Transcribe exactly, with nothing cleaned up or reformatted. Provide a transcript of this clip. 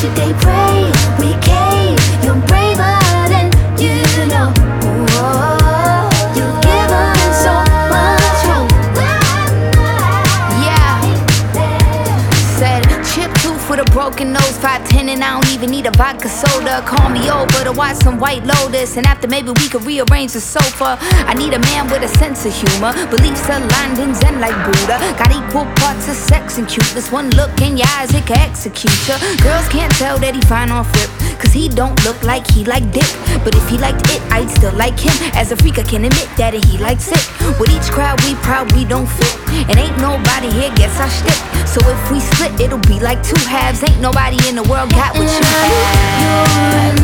should they pray? We cave, you're braver than you know. Whoa, you've given so much hope. Yeah. Said chip tooth with a broken nose, five ten and I don't even need a vodka soda. Call me over to watch some White Lotus, and after maybe we could rearrange the sofa. I need a man with a sense of humor, beliefs aligned and zen like Buddha. Got equal parts of sex and cuteness. One look in your eyes, it can execute ya. Girls can't tell that he fine off rip, cause he don't look like he like dick. But if he liked it, I'd still like him. As a freak I can admit that he likes it. With each crowd we proud we don't fit, and ain't nobody here gets our shtick. So if we split, it'll be like two halves. Ain't nobody in the world got what you have. You're